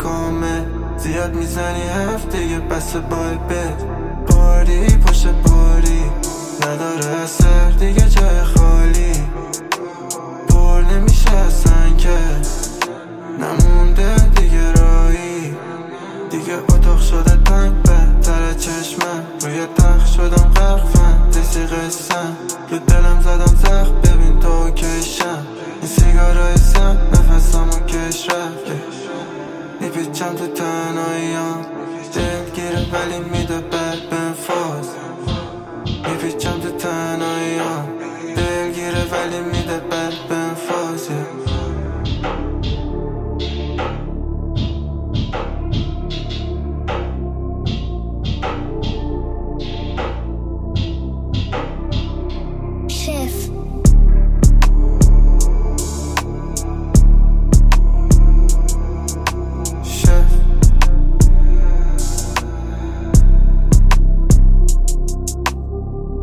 کامل. زیاد میزنی هفته یه بس بای بد. پاری پشت پاری نداره اثر دیگه، جای خالی پر نمیشه اصلا که نمونده دیگه